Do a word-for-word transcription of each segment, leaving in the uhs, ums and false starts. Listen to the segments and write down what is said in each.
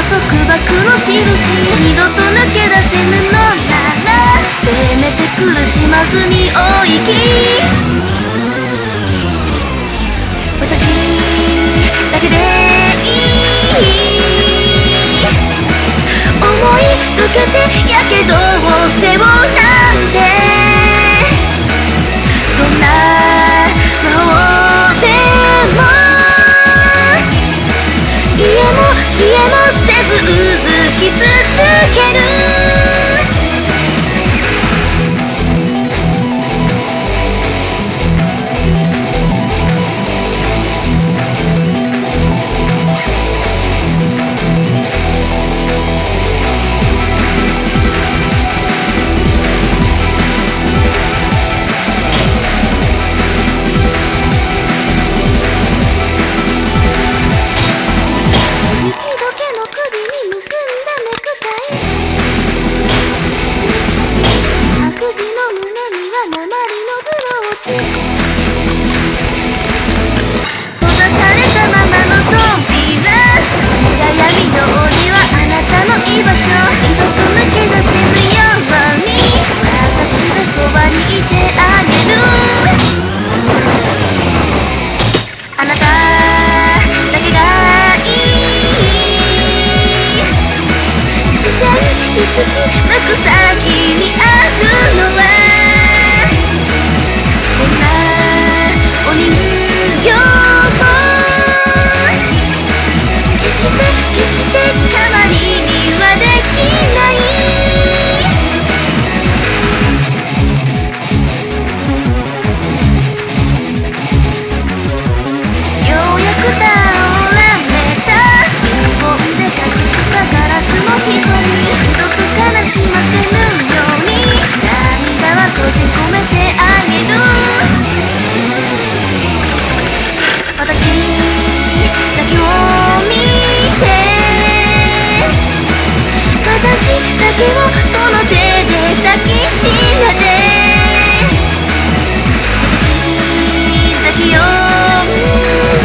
束縛の印、二度と抜け出せぬのならせめて苦しまずにお行き、私だけでいい、思い溶けてやけどを背負うなんて、どんな魔法でも消えも消えもせずうずき続ける。景色向く先にあるのはこんなお人形も決して決して代わりにはできない。ようやく倒られた日本で隠したガラスの一人、悲しませぬように涙は閉じ込めてあげる。私だけを見て、私だけをその手で抱きしめて、私だけを見て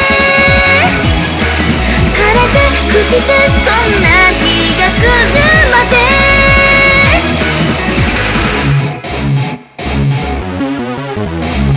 枯れて朽ちてそんな日が来るまで。 「